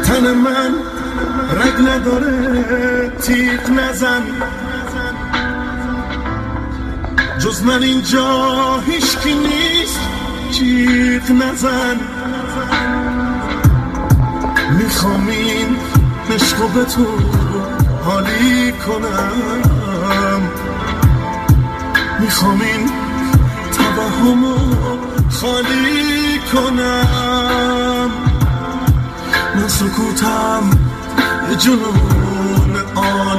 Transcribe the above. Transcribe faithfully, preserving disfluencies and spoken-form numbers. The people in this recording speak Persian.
تن من رگ نداره تیغ نزن، جز من اینجا هیچکی نیست جیغ نزن. میخوام این عشقو به تو حالی کنم، میخوام این توهمو خالی کنم. من سکوتم یه جنون آن